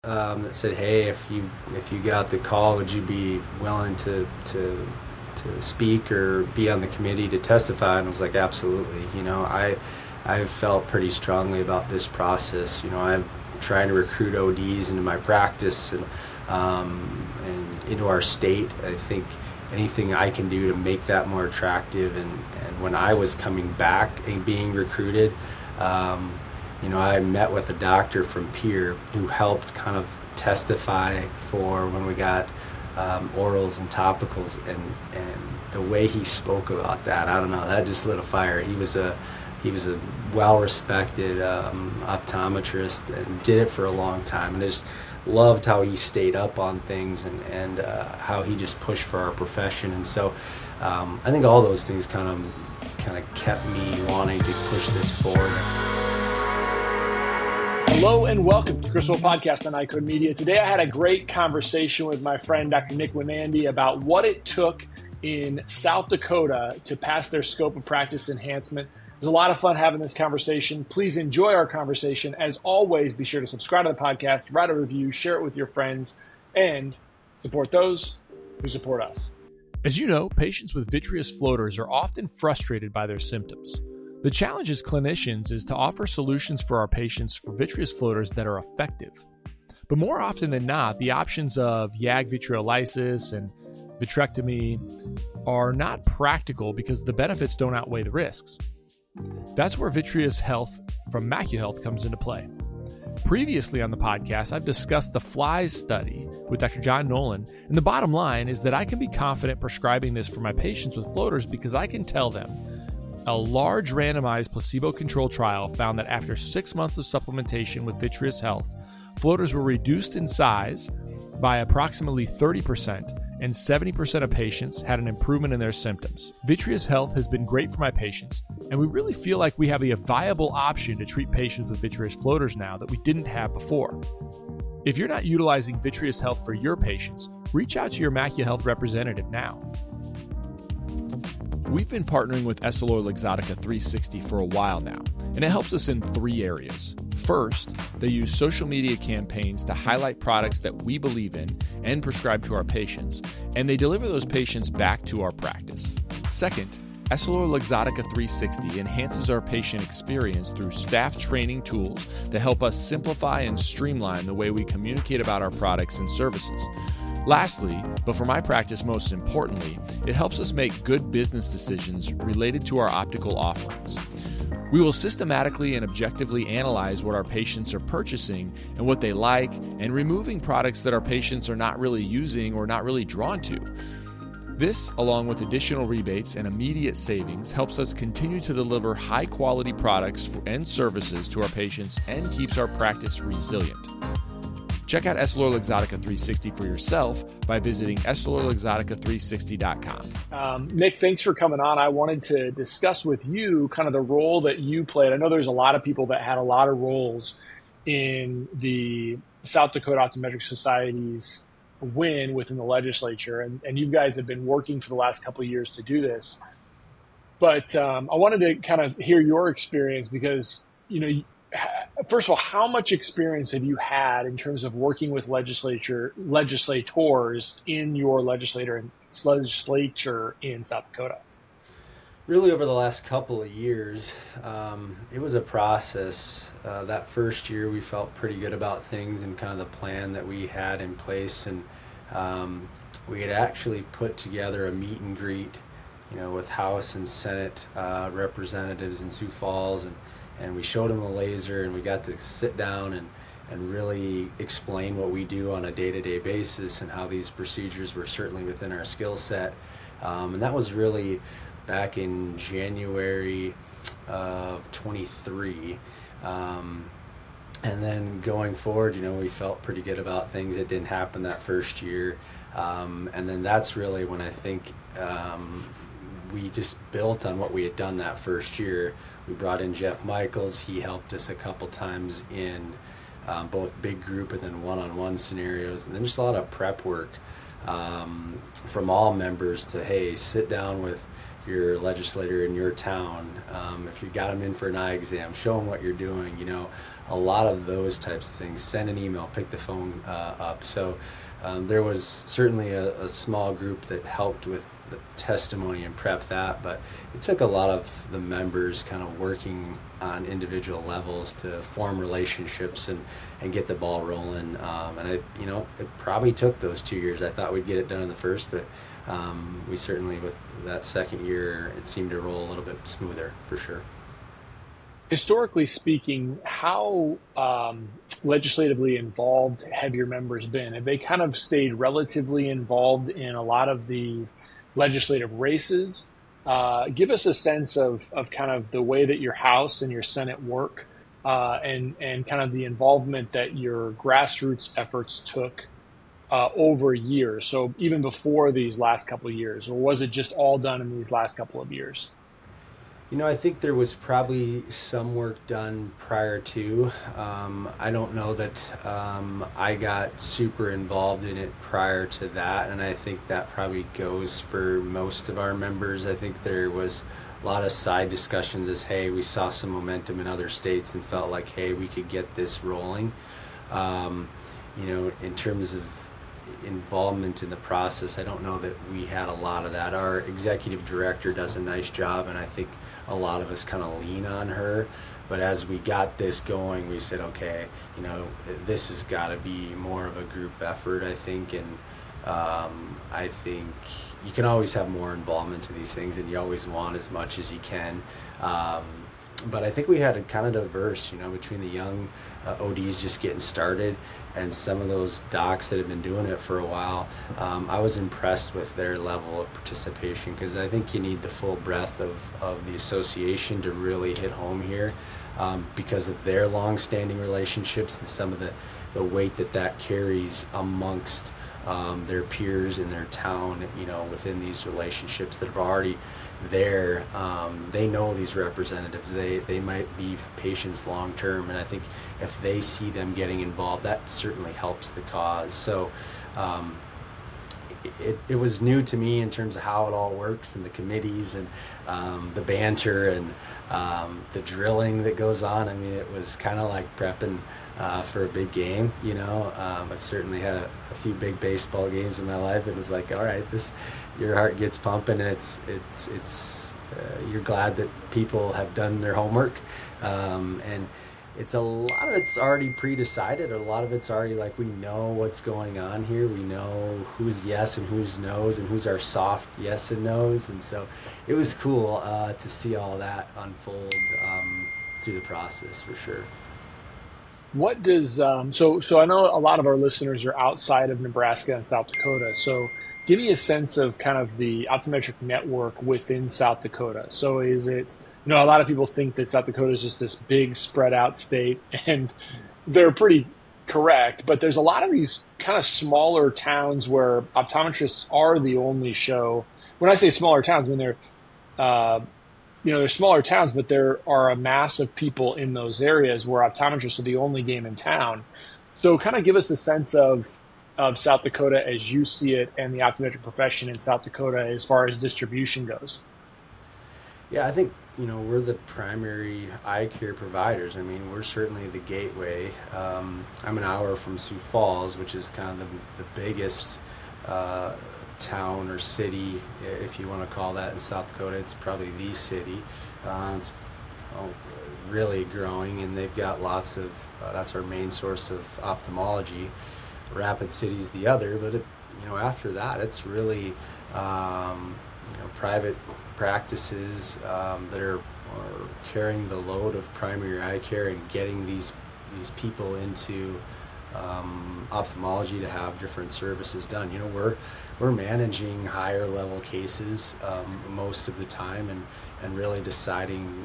that said, "Hey, if you got the call, would you be willing to speak or be on the committee to testify?" And I was like, "Absolutely." I felt pretty strongly about this process. I'm trying to recruit ODs into my practice and into our state. I think anything I can do to make that more attractive. And when I was coming back and being recruited, I met with a doctor from Pierre who helped kind of testify for when we got orals and topicals, and the way he spoke about that, I don't know, that just lit a fire. He was a well-respected optometrist and did it for a long time, and I just loved how he stayed up on things and how he just pushed for our profession. And so I think all those things kind of kept me wanting to push this forward. Hello and welcome to the Chris Will Podcast on iCode Media. Today I had a great conversation with my friend Dr. Nick Winandy about what it took in South Dakota to pass their scope of practice enhancement. It was a lot of fun having this conversation. Please enjoy our conversation. As always, be sure to subscribe to the podcast, write a review, share it with your friends, and support those who support us. As you know, patients with vitreous floaters are often frustrated by their symptoms. The challenge as clinicians is to offer solutions for our patients for vitreous floaters that are effective. But more often than not, the options of YAG vitreolysis and vitrectomy are not practical because the benefits don't outweigh the risks. That's where Vitreous Health from MacuHealth comes into play. Previously on the podcast, I've discussed the FLIES study with Dr. John Nolan, and the bottom line is that I can be confident prescribing this for my patients with floaters because I can tell them a large randomized placebo-controlled trial found that after 6 months of supplementation with Vitreous Health, floaters were reduced in size by approximately 30%, and 70% of patients had an improvement in their symptoms. Vitreous Health has been great for my patients, and we really feel like we have a viable option to treat patients with vitreous floaters now that we didn't have before. If you're not utilizing Vitreous Health for your patients, reach out to your MacuHealth representative now. We've been partnering with EssilorLuxottica 360 for a while now, and it helps us in 3 areas. First, they use social media campaigns to highlight products that we believe in and prescribe to our patients, and they deliver those patients back to our practice. Second, EssilorLuxottica 360 enhances our patient experience through staff training tools that help us simplify and streamline the way we communicate about our products and services. Lastly, but for my practice most importantly, it helps us make good business decisions related to our optical offerings. We will systematically and objectively analyze what our patients are purchasing and what they like, and removing products that our patients are not really using or not really drawn to. This, along with additional rebates and immediate savings, helps us continue to deliver high-quality products and services to our patients and keeps our practice resilient. Check out EssilorLuxottica 360 for yourself by visiting EssilorLuxottica360.com. Nick, thanks for coming on. I wanted to discuss with you kind of the role that you played. I know there's a lot of people that had a lot of roles in the South Dakota Optometric Society's win within the legislature, and you guys have been working for the last couple of years to do this. But I wanted to kind of hear your experience because, first of all, how much experience have you had in terms of working with legislators in your legislature in South Dakota? Really, over the last couple of years, it was a process. That first year, we felt pretty good about things and kind of the plan that we had in place, and we had actually put together a meet and greet, with House and Senate representatives in Sioux Falls, and we showed them a laser, and we got to sit down and really explain what we do on a day-to-day basis and how these procedures were certainly within our skill set. And that was really back in January of 23. And then going forward, we felt pretty good about things. It didn't happen that first year. And then that's really when I think we just built on what we had done that first year. We brought in Jeff Michaels. He helped us a couple times in both big group and then one-on-one scenarios, and then just a lot of prep work from all members to, hey, sit down with your legislator in your town. If you got them in for an eye exam, show them what you're doing. A lot of those types of things. Send an email, pick the phone up. So there was certainly a small group that helped with the testimony and prep that, but it took a lot of the members kind of working on individual levels to form relationships and get the ball rolling. It probably took those 2 years. I thought we'd get it done in the first, but we certainly, with that second year, it seemed to roll a little bit smoother for sure. Historically speaking, how legislatively involved have your members been? Have they kind of stayed relatively involved in a lot of the legislative races? Give us a sense of kind of the way that your House and your Senate work, and kind of the involvement that your grassroots efforts took over years. So even before these last couple of years, or was it just all done in these last couple of years? I think there was probably some work done prior to. I don't know that I got super involved in it prior to that, and I think that probably goes for most of our members. I think there was a lot of side discussions as, hey, we saw some momentum in other states and felt like, hey, we could get this rolling. In terms of involvement in the process, I don't know that we had a lot of that. Our executive director does a nice job, and I think a lot of us kind of lean on her. But as we got this going, we said, okay, this has got to be more of a group effort, I think. And I think you can always have more involvement in these things, and you always want as much as you can. But I think we had a kind of diverse, between the young ODs just getting started and some of those docs that have been doing it for a while. I was impressed with their level of participation, because I think you need the full breadth of the association to really hit home here, because of their long-standing relationships and some of the weight that carries amongst their peers in their town, within these relationships that have already there. They know these representatives. They might be patients long term, and I think if they see them getting involved, that certainly helps the cause. So it was new to me in terms of how it all works, and the committees and the banter and the drilling that goes on. I mean, it was kind of like prepping for a big game. I've certainly had a few big baseball games in my life. It was like, all right, your heart gets pumping, and it's you're glad that people have done their homework, and it's a lot of it's already pre-decided. A lot of it's already like, we know what's going on here. We know who's yes and who's no's, and who's our soft yes and no's. And so it was cool to see all that unfold through the process, for sure. What does so I know a lot of our listeners are outside of Nebraska and South Dakota. So give me a sense of kind of the optometric network within South Dakota. So is it, a lot of people think that South Dakota is just this big spread out state, and they're pretty correct, but there's a lot of these kind of smaller towns where optometrists are the only show. When I say smaller towns, when they're they're smaller towns, but there are a mass of people in those areas where optometrists are the only game in town. So kind of give us a sense of South Dakota as you see it, and the optometric profession in South Dakota as far as distribution goes. Yeah, I think, we're the primary eye care providers. I mean, we're certainly the gateway. I'm an hour from Sioux Falls, which is kind of the biggest town or city, if you want to call that, in South Dakota. It's probably the city. It's really growing, and they've got lots of, that's our main source of ophthalmology. Rapid City's the other, but after that, it's really private practices that are carrying the load of primary eye care and getting these people into ophthalmology to have different services done. We're managing higher level cases most of the time, and really deciding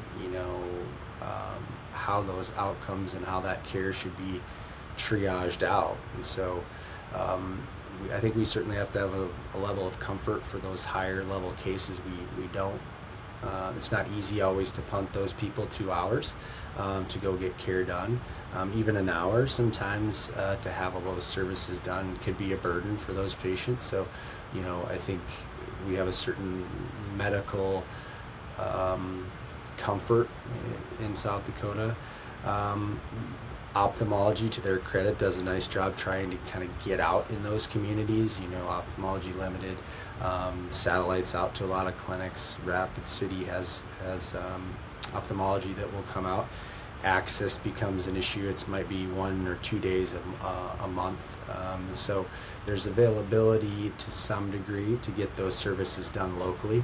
how those outcomes and how that care should be triaged out. And so I think we certainly have to have a level of comfort for those higher level cases. We don't, it's not easy always to punt those people 2 hours to go get care done. Even an hour sometimes to have all those services done could be a burden for those patients. So, I think we have a certain medical comfort in South Dakota. Ophthalmology, to their credit, does a nice job trying to kind of get out in those communities. Ophthalmology Limited satellites out to a lot of clinics. Rapid City has ophthalmology that will come out. Access becomes an issue. It might be 1 or 2 days a month. So there's availability to some degree to get those services done locally.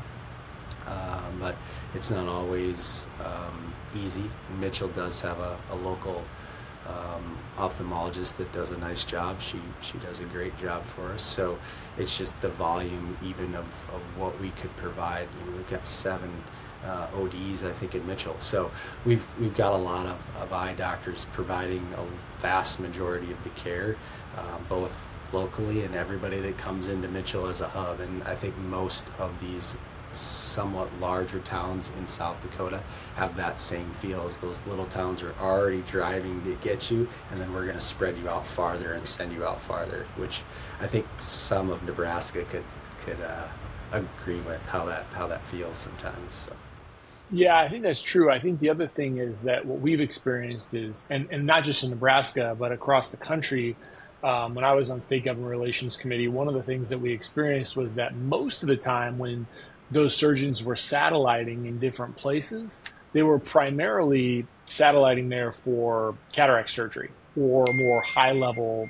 But it's not always easy. Mitchell does have a local ophthalmologist that does a nice job. She does a great job for us. So it's just the volume even of what we could provide. We've got 7 ODs, I think, in Mitchell. So we've got a lot of eye doctors providing a vast majority of the care, both locally and everybody that comes into Mitchell as a hub. And I think most of these somewhat larger towns in South Dakota have that same feel, as those little towns are already driving to get you, and then we're going to spread you out farther and send you out farther, which I think some of Nebraska could agree with how that feels sometimes. So. Yeah, I think that's true. I think the other thing is that what we've experienced is, and not just in Nebraska, but across the country, when I was on State Government Relations Committee, one of the things that we experienced was that most of the time when those surgeons were satelliting in different places, they were primarily satelliting there for cataract surgery or more high-level,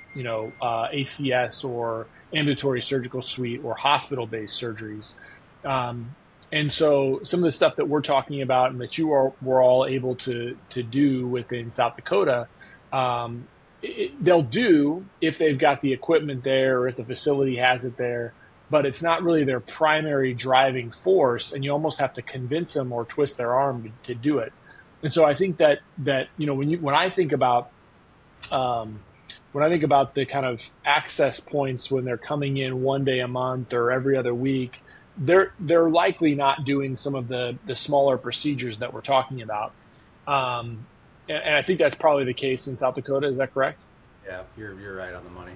ACS or ambulatory surgical suite or hospital-based surgeries. And so some of the stuff that we're talking about and that were all able to do within South Dakota, they'll do if they've got the equipment there or if the facility has it there, but it's not really their primary driving force, and you almost have to convince them or twist their arm to do it. And so I think that when I think about the kind of access points when they're coming in 1 day a month or every other week, they're likely not doing some of the smaller procedures that we're talking about. And I think that's probably the case in South Dakota. Is that correct? Yeah, you're right on the money.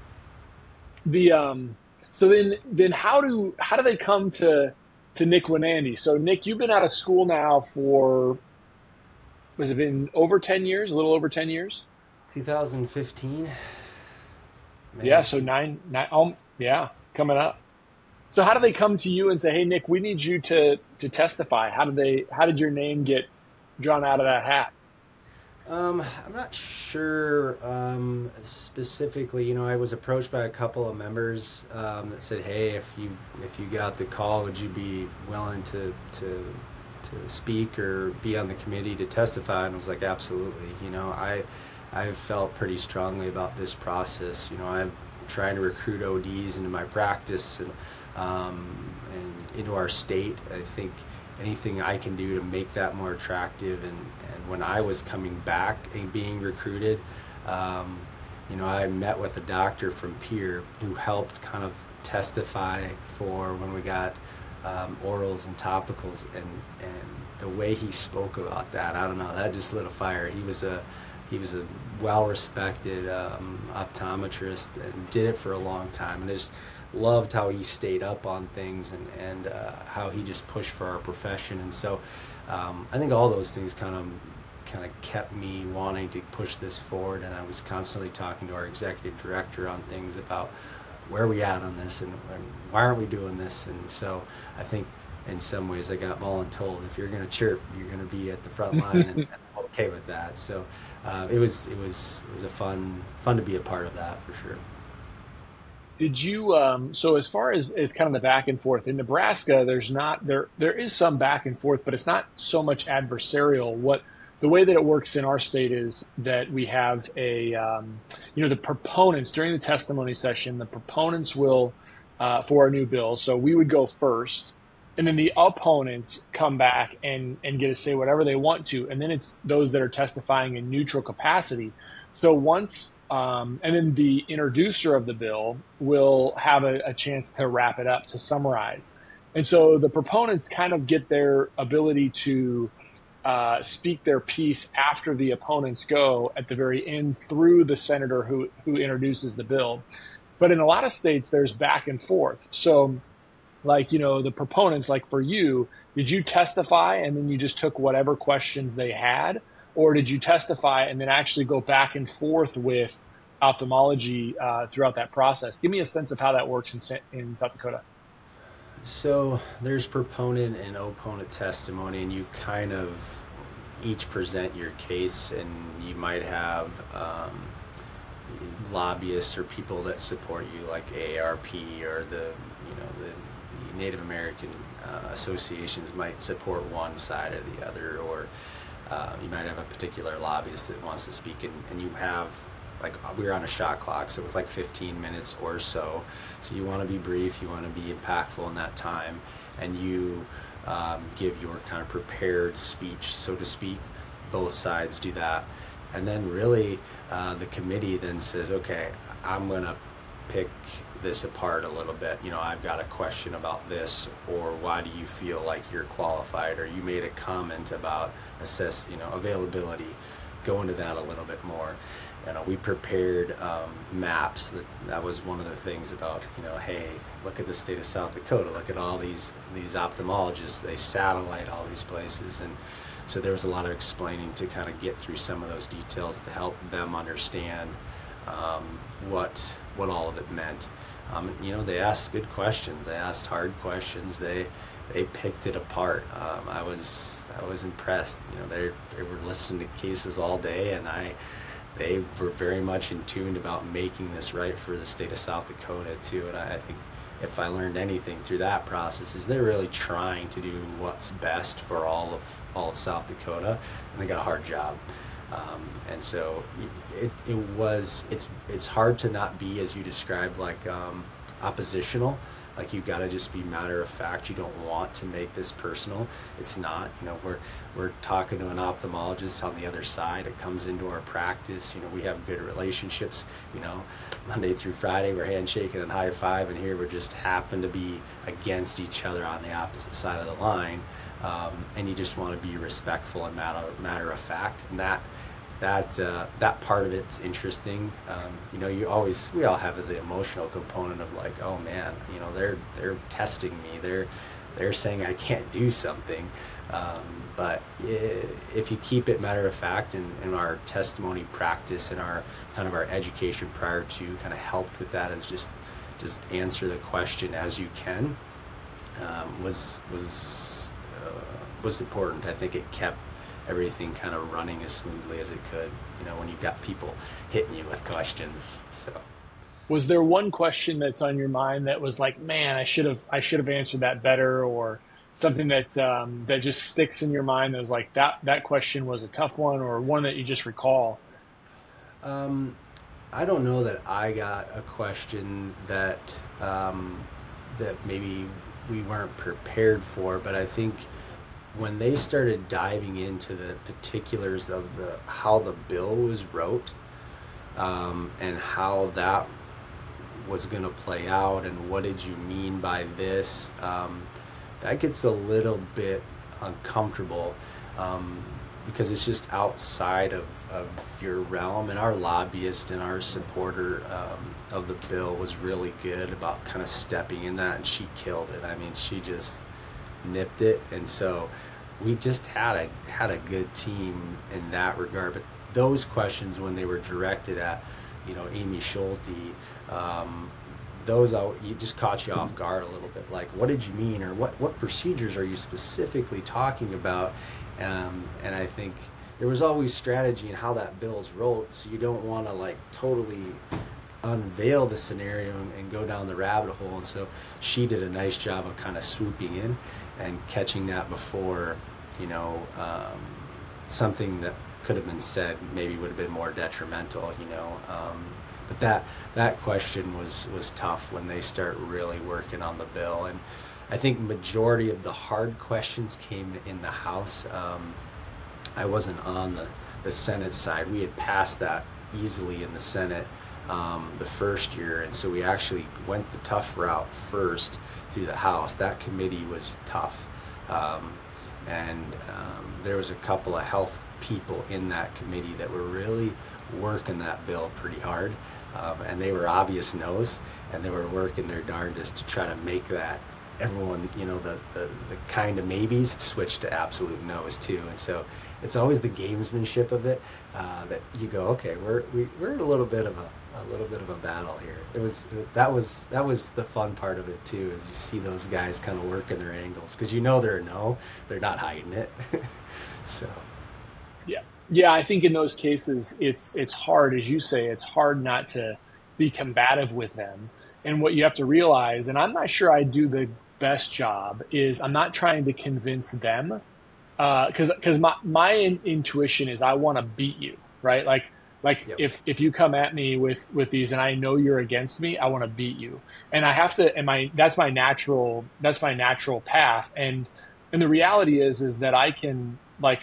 So then how do they come to Nick Winandy? So Nick, you've been out of school now for, has it been over 10 years? A little over 10 years? 2015. Man. Yeah, so nine, coming up. So how do they come to you and say, "Hey Nick, we need you to testify"? How did your name get drawn out of that hat? I'm not sure specifically. I was approached by a couple of members that said, "Hey, if you got the call, would you be willing to speak or be on the committee to testify?" And I was like, "Absolutely." I've felt pretty strongly about this process. I'm trying to recruit ODs into my practice and into our state. I think anything I can do to make that more attractive. And when I was coming back and being recruited, I met with a doctor from Pierre who helped kind of testify for when we got orals and topicals, and the way he spoke about that, I don't know, that just lit a fire. He was a well-respected optometrist and did it for a long time, and I just loved how he stayed up on things and how he just pushed for our profession. And so I think all those things kind of kept me wanting to push this forward, and I was constantly talking to our executive director on things about where are we at on this and why aren't we doing this. And so I think in some ways I got voluntold, if you're going to chirp, you're going to be at the front line, and I'm okay with that. So it was a fun to be a part of that, for sure. Did you so as far as kind of the back and forth in Nebraska, there is some back and forth, but it's not so much adversarial. The way that it works in our state is that we have the proponents during the testimony session, the proponents will for a new bill. So we would go first, and then the opponents come back and get to say whatever they want to, and then it's those that are testifying in neutral capacity. So once and then the introducer of the bill will have a chance to wrap it up, to summarize. And so the proponents kind of get their ability to speak their piece after the opponents go at the very end through the senator who introduces the bill. But in a lot of states, there's back and forth. So like, the proponents, like for you, did you testify and then you just took whatever questions they had? Or did you testify and then actually go back and forth with ophthalmology throughout that process? Give me a sense of how that works in South Dakota. So there's proponent and opponent testimony, and you kind of each present your case, and you might have lobbyists or people that support you, like AARP or the Native American associations might support one side or the other, or you might have a particular lobbyist that wants to speak, and you have, like, we were on a shot clock, so it was like 15 minutes or so. So you want to be brief, you want to be impactful in that time, and you give your kind of prepared speech, so to speak. Both sides do that. And then really the committee then says, okay, I'm going to pick this apart a little bit. I've got a question about this, or why do you feel like you're qualified, or you made a comment about availability. Go into that a little bit more. We prepared maps. That was one of the things about, hey, look at the state of South Dakota. Look at all these ophthalmologists. They satellite all these places. And so there was a lot of explaining to kind of get through some of those details to help them understand what all of it meant. They asked good questions. They asked hard questions. They picked it apart. I was impressed. They were listening to cases all day, and they were very much in tune about making this right for the state of South Dakota too. And I think if I learned anything through that process, is they're really trying to do what's best for all of South Dakota, and they got a hard job. And so it's hard to not be, as you described, like oppositional. Like, you've got to just be matter of fact. You don't want to make this personal. It's not. We're talking to an ophthalmologist on the other side. It comes into our practice. We have good relationships. Monday through Friday we're handshaking and high five, and here we just happen to be against each other on the opposite side of the line. And you just want to be respectful and matter of fact. And that part of it's interesting. We all have the emotional component of, like, oh man, they're testing me. They're saying I can't do something. But if you keep it matter of fact, and our testimony practice and our kind of our education prior to kind of helped with that, as just answer the question as you can, was important. I think it kept everything kind of running as smoothly as it could, when you've got people hitting you with questions. So, was there one question that's on your mind that was like, man, I should have answered that better, or something that that just sticks in your mind that was like, that question was a tough one, or one that you just recall? I don't know that I got a question that maybe we weren't prepared for, but I think when they started diving into the particulars of how the bill was wrote, and how that was going to play out, and what did you mean by this, that gets a little bit uncomfortable, because it's just outside of your realm. And our lobbyist and our supporter of the bill was really good about kind of stepping in that, and she killed it. I mean, she just nipped it. And so we just had a good team in that regard. But those questions, when they were directed at Amy Schulte, you just caught you off guard a little bit, like, what did you mean, or what procedures are you specifically talking about? And I think there was always strategy in how that bill's wrote, so you don't want to, like, totally unveil the scenario and go down the rabbit hole. And so she did a nice job of kind of swooping in and catching that before something that could have been said maybe would have been more detrimental. But that question was tough when they start really working on the bill. And I think majority of the hard questions came in the House. I wasn't on the Senate side. We had passed that easily in the Senate the first year, and so we actually went the tough route first through the House. That committee was tough, and there was a couple of health people in that committee that were really working that bill pretty hard, and they were obvious no's, and they were working their darndest to try to make that everyone, the kind of maybes switch to absolute no's too. And so it's always the gamesmanship of it that you go, okay, we're in a little bit of a battle here. That was the fun part of it too, is you see those guys kind of working their angles, because they're not hiding it. So yeah, I think in those cases it's hard, as you say, it's hard not to be combative with them. And what you have to realize, and I'm not sure I do the best job, is I'm not trying to convince them, because my intuition is I want to beat you, right? Like yep. if you come at me with these and I know you're against me, I want to beat you, and I have to. And that's my natural path. And the reality is that I can,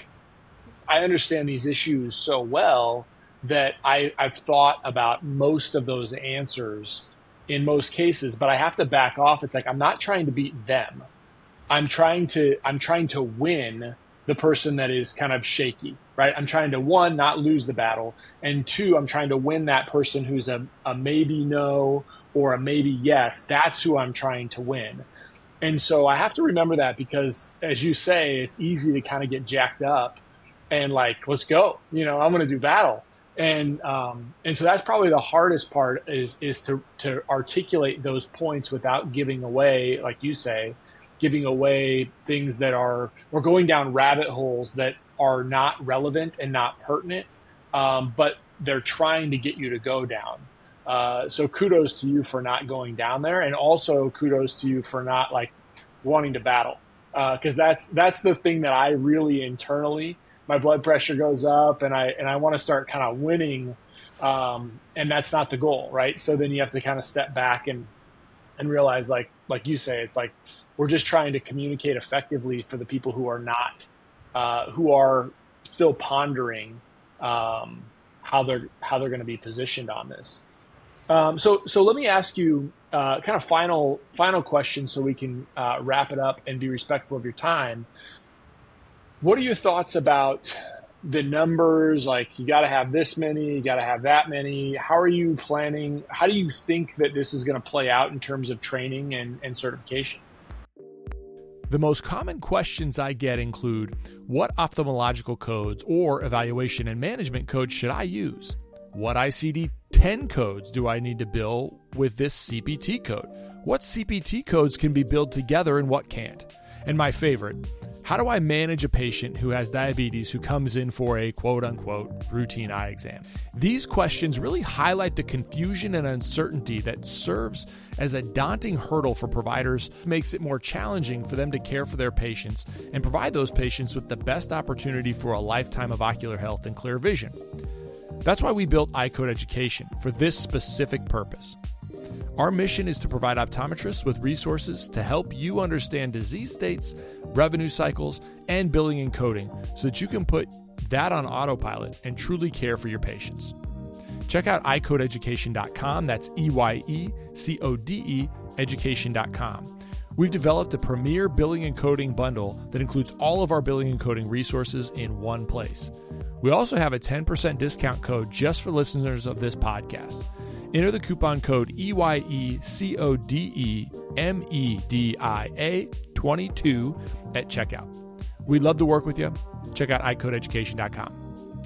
I understand these issues so well that I've thought about most of those answers in most cases, but I have to back off. It's like, I'm not trying to beat them. I'm trying to win the person that is kind of shaky, right? I'm trying to, one, not lose the battle, and two, I'm trying to win that person who's a maybe no or a maybe yes. That's who I'm trying to win. And so I have to remember that, because as you say, it's easy to kind of get jacked up and let's go, I'm going to do battle. And so that's probably the hardest part, is to articulate those points without giving away, like you say, giving away things that we're going down rabbit holes that are not relevant and not pertinent, but they're trying to get you to go down. So kudos to you for not going down there, and also kudos to you for not wanting to battle, because that's the thing that I really internally, my blood pressure goes up, and I want to start kind of winning, and that's not the goal, right? So then you have to kind of step back and realize, like you say, it's like we're just trying to communicate effectively for the people who are not, who are still pondering how they're going to be positioned on this. So let me ask you kind of final question, so we can wrap it up and be respectful of your time. What are your thoughts about the numbers? You got to have this many, you got to have that many. How are you planning? How do you think that this is going to play out in terms of training and certification? The most common questions I get include, what ophthalmological codes or evaluation and management codes should I use? What ICD-10 codes do I need to bill with this CPT code? What CPT codes can be billed together and what can't? And my favorite, how do I manage a patient who has diabetes who comes in for a quote-unquote routine eye exam? These questions really highlight the confusion and uncertainty that serves as a daunting hurdle for providers, makes it more challenging for them to care for their patients and provide those patients with the best opportunity for a lifetime of ocular health and clear vision. That's why we built iCode Education, for this specific purpose. Our mission is to provide optometrists with resources to help you understand disease states, revenue cycles, and billing and coding, so that you can put that on autopilot and truly care for your patients. Check out iCodeEducation.com. That's EYECODE education.com. We've developed a premier billing and coding bundle that includes all of our billing and coding resources in one place. We also have a 10% discount code just for listeners of this podcast. Enter the coupon code EYECODEMEDIA22 at checkout. We'd love to work with you. Check out iCodeEducation.com.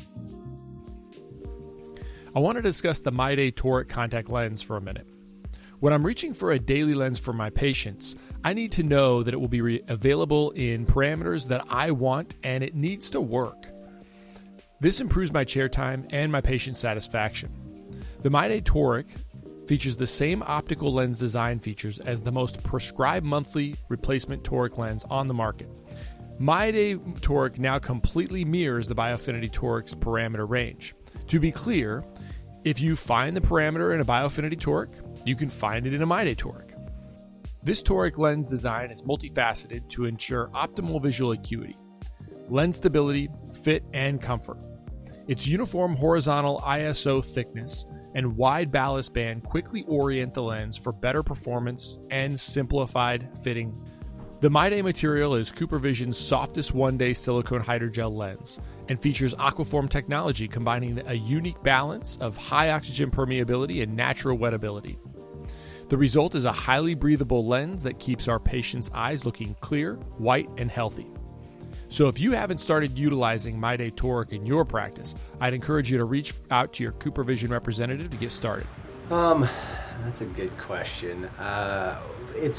I want to discuss the MyDay toric contact lens for a minute. When I'm reaching for a daily lens for my patients, I need to know that it will be available in parameters that I want, and it needs to work. This improves my chair time and my patient satisfaction. The MyDay toric features the same optical lens design features as the most prescribed monthly replacement toric lens on the market. MyDay toric now completely mirrors the Biofinity toric's parameter range. To be clear, if you find the parameter in a Biofinity toric, you can find it in a MyDay toric. This toric lens design is multifaceted to ensure optimal visual acuity, lens stability, fit, and comfort. Its uniform horizontal ISO thickness and wide ballast band quickly orient the lens for better performance and simplified fitting. The MyDay material is CooperVision's softest one-day silicone hydrogel lens and features Aquaform technology, combining a unique balance of high oxygen permeability and natural wettability. The result is a highly breathable lens that keeps our patients' eyes looking clear, white, and healthy. So if you haven't started utilizing MyDay Toric in your practice, I'd encourage you to reach out to your CooperVision representative to get started. That's a good question. It's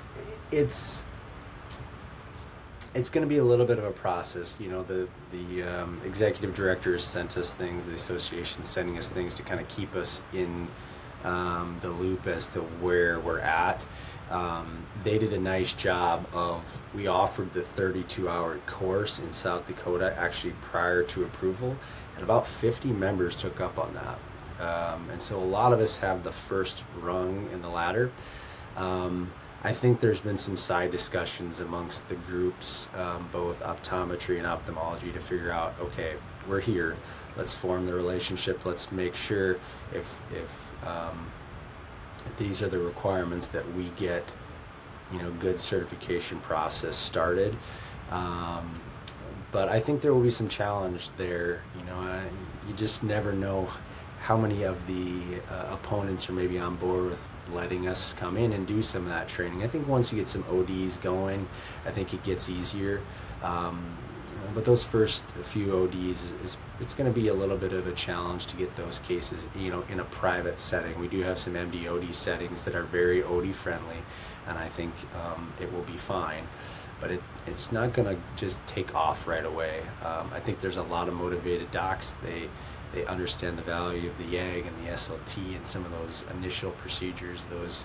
going to be a little bit of a process. You know, the executive directors sent us things, the association sending us things to kind of keep us in the loop as to where we're at. They did a nice job of, we offered the 32-hour course in South Dakota actually prior to approval, and about 50 members took up on that. And so a lot of us have the first rung in the ladder. I think there's been some side discussions amongst the groups, both optometry and ophthalmology, to figure out, okay, we're here, let's form the relationship, let's make sure if these are the requirements that we get, you know, good certification process started. But I think there will be some challenge there. You know, you just never know how many of the opponents are maybe on board with letting us come in and do some of that training. I think once you get some ODs going, I think it gets easier. But those first few ODs, it's going to be a little bit of a challenge to get those cases, you know, in a private setting. We do have some MD-OD settings that are very OD friendly, and I think it will be fine. But it's not going to just take off right away. I think there's a lot of motivated docs. They understand the value of the YAG and the SLT and some of those initial procedures, those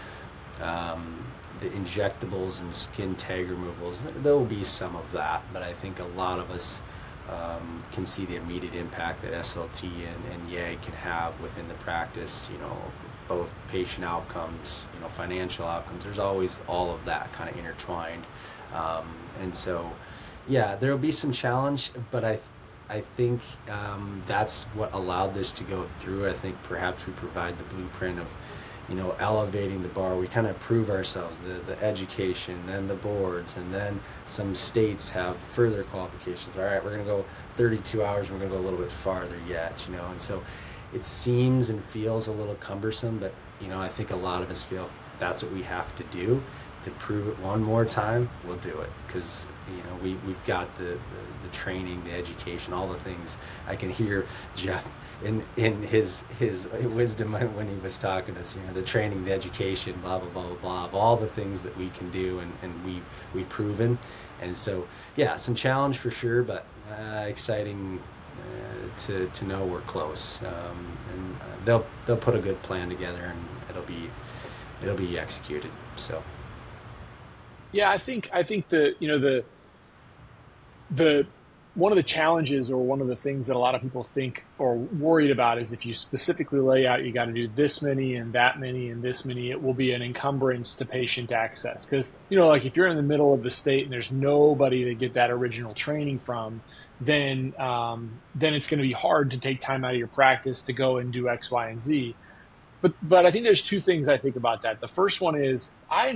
the injectables and skin tag removals. There will be some of that, but I think a lot of us can see the immediate impact that SLT and YAG can have within the practice, you know, both patient outcomes, you know, financial outcomes. There's always all of that kind of intertwined. And so, yeah, there will be some challenge, but I think that's what allowed this to go through. I think perhaps we provide the blueprint of, you know, elevating the bar. We kind of prove ourselves, the education, then the boards, and then some states have further qualifications. All right, we're going to go 32 hours, we're going to go a little bit farther yet, you know. And so it seems and feels a little cumbersome, but, you know, I think a lot of us feel that's what we have to do to prove it one more time. We'll do it because, you know, we've got the training, the education, all the things. I can hear Jeff in his wisdom when he was talking to us, you know, the training, the education, blah blah blah blah blah, all the things that we can do and we've proven. And so, yeah, some challenge for sure, but exciting to know we're close. And they'll put a good plan together, and it'll be executed. So, yeah, I think the, you know, the one of the challenges, or one of the things that a lot of people think or worried about, is if you specifically lay out, you got to do this many and that many and this many, it will be an encumbrance to patient access. Because, you know, like if you're in the middle of the state and there's nobody to get that original training from, then it's going to be hard to take time out of your practice to go and do X, Y, and Z. But I think there's two things I think about that. The first one is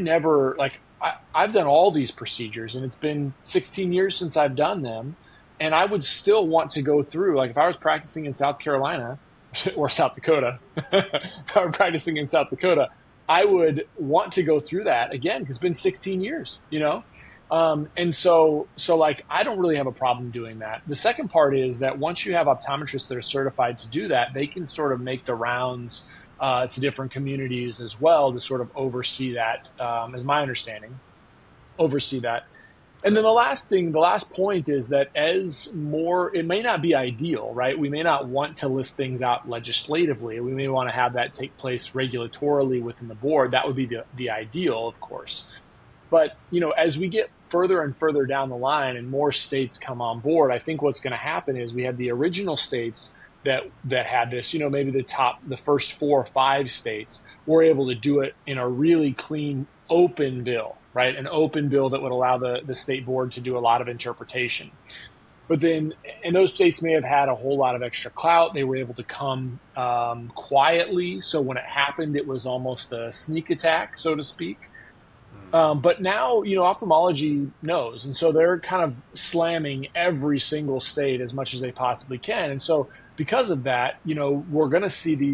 I've done all these procedures, and it's been 16 years since I've done them. And I would still want to go through, like if I was practicing in South Carolina or South Dakota, if I were practicing in South Dakota, I would want to go through that again because it's been 16 years, you know? And so like, I don't really have a problem doing that. The second part is that once you have optometrists that are certified to do that, they can sort of make the rounds to different communities as well to sort of oversee that, is my understanding, oversee that. And then the last point is that it may not be ideal, right? We may not want to list things out legislatively. We may want to have that take place regulatorily within the board. That would be the ideal, of course. But, you know, as we get further and further down the line and more states come on board, I think what's going to happen is we have the original states that had this, you know, maybe the first 4 or 5 states were able to do it in a really clean, open bill, right? An open bill that would allow the state board to do a lot of interpretation. But then, and those states may have had a whole lot of extra clout. They were able to come quietly. So when it happened, it was almost a sneak attack, so to speak. But now, you know, ophthalmology knows. And so they're kind of slamming every single state as much as they possibly can. And so because of that, you know, we're going to see these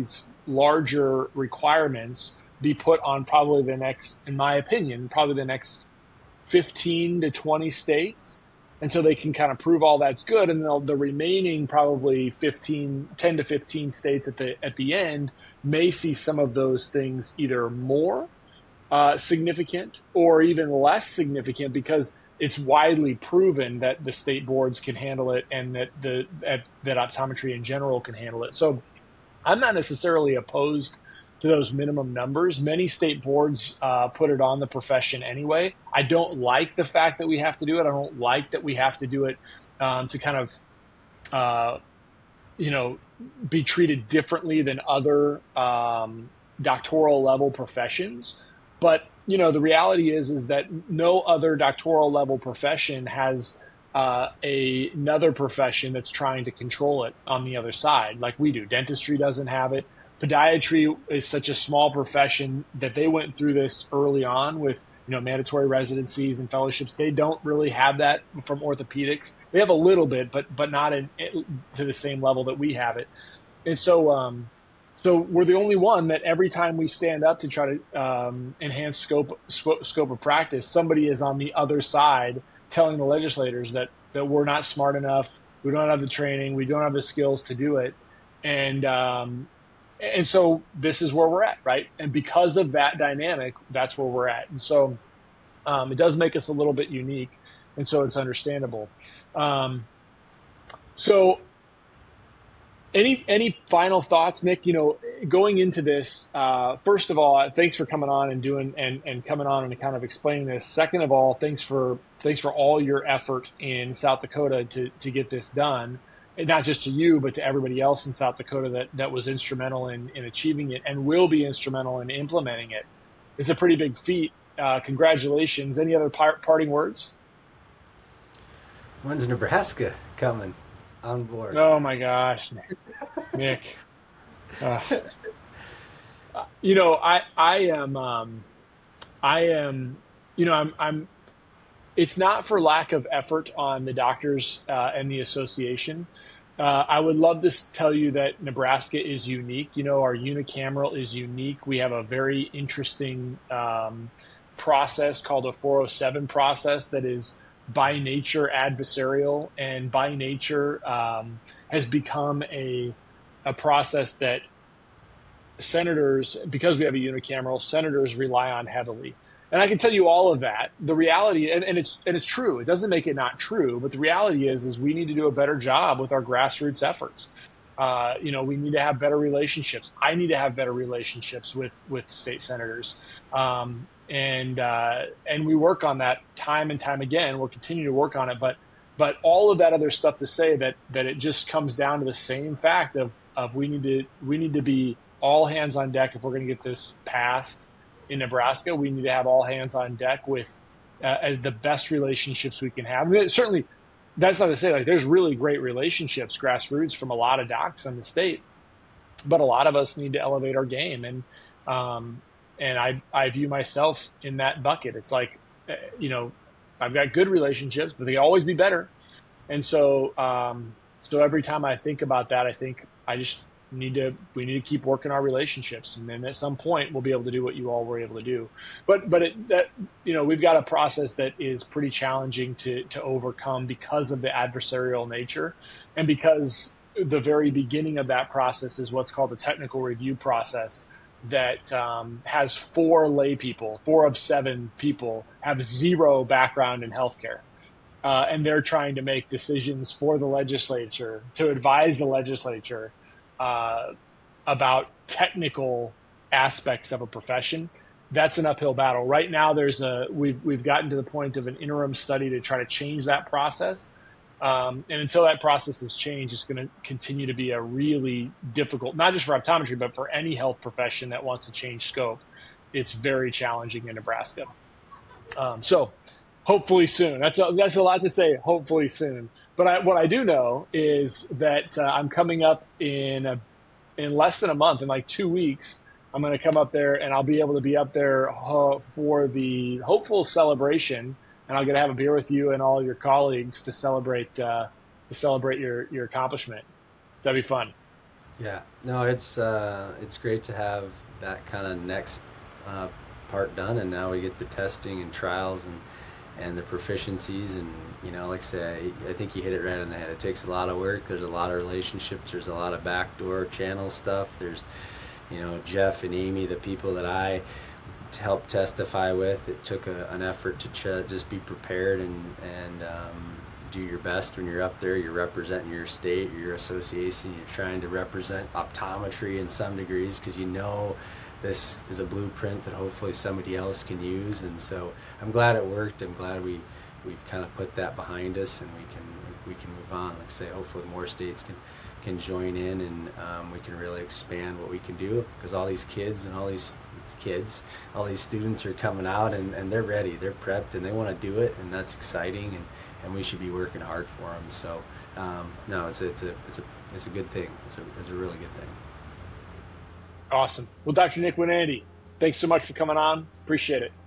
larger requirements be put on probably the next, in my opinion, probably the next 15 to 20 states until they can kind of prove all that's good. And the remaining probably 10 to 15 states at the end may see some of those things either more significant or even less significant because it's widely proven that the state boards can handle it and that that optometry in general can handle it. So I'm not necessarily opposed to those minimum numbers. Many state boards put it on the profession anyway. I don't like the fact that we have to do it. I don't like that we have to do it to kind of, be treated differently than other doctoral level professions. But, the reality is that no other doctoral level profession has another profession that's trying to control it on the other side like we do. Dentistry doesn't have it. Podiatry is such a small profession that they went through this early on with, mandatory residencies and fellowships. They don't really have that from orthopedics. They have a little bit, but not to the same level that we have it. And so we're the only one that every time we stand up to try to enhance scope of practice, somebody is on the other side telling the legislators that we're not smart enough, we don't have the training, we don't have the skills to do it. And so this is where we're at, right? And because of that dynamic, that's where we're at. And so it does make us a little bit unique, and so it's understandable. So any final thoughts, Nick? Going into this, first of all, thanks for coming on and doing and coming on and kind of explaining this. Second of all, thanks for all your effort in South Dakota to get this done. And not just to you, but to everybody else in South Dakota that was instrumental in achieving it and will be instrumental in implementing it. It's a pretty big feat. Congratulations. Any other parting words? When's Nebraska coming on board? Oh my gosh, Nick. I am. It's not for lack of effort on the doctors and the association. I would love to tell you that Nebraska is unique. Our unicameral is unique. We have a very interesting process called a 407 process that is by nature adversarial and by nature has become a process that senators, because we have a unicameral, senators rely on heavily. And I can tell you all of that. The reality, and it's true. It doesn't make it not true, but the reality is we need to do a better job with our grassroots efforts. We need to have better relationships. I need to have better relationships with state senators, and we work on that time and time again. We'll continue to work on it, but all of that other stuff to say that it just comes down to the same fact of we need to be all hands on deck if we're going to get this passed. In Nebraska, we need to have all hands on deck with the best relationships we can have. I mean, certainly, that's not to say there's really great relationships, grassroots, from a lot of docs in the state, but a lot of us need to elevate our game. And I view myself in that bucket. It's like, I've got good relationships, but they can always be better. And so every time I think about that, I think we need to keep working our relationships, and then at some point we'll be able to do what you all were able to do. But we've got a process that is pretty challenging to overcome because of the adversarial nature, and because the very beginning of that process is what's called a technical review process that has 4 of 7 people have zero background in healthcare. And they're trying to make decisions for the legislature, to advise the legislature about technical aspects of a profession. That's an uphill battle. Right now, we've gotten to the point of an interim study to try to change that process. And until that process is changed, it's going to continue to be a really difficult, not just for optometry, but for any health profession that wants to change scope. It's very challenging in Nebraska. So hopefully soon. That's a lot to say, hopefully soon. But what I do know is that I'm coming up in less than a month, in like 2 weeks. I'm going to come up there, and I'll be able to be up there for the hopeful celebration, and I'll get to have a beer with you and all your colleagues to celebrate your accomplishment. That'd be fun. Yeah, no, it's great to have that kind of next part done, and now we get the testing and trials and the proficiencies, and like I say, I think you hit it right on the head. It takes a lot of work. There's a lot of relationships. There's a lot of backdoor channel stuff. There's Jeff and Amy, the people that I helped testify with. It took an effort to just be prepared and do your best when you're up there. You're representing your state, your association. You're trying to represent optometry in some degrees because this is a blueprint that hopefully somebody else can use. And so I'm glad it worked. I'm glad we've kind of put that behind us, and we can move on. Like I say, hopefully more states can join in, and we can really expand what we can do, because all these kids and all these students are coming out, and they're ready, they're prepped, and they want to do it, and that's exciting, and we should be working hard for them. So no, it's a good thing. It's a really good thing. Awesome. Well, Dr. Nick Winandy, thanks so much for coming on. Appreciate it.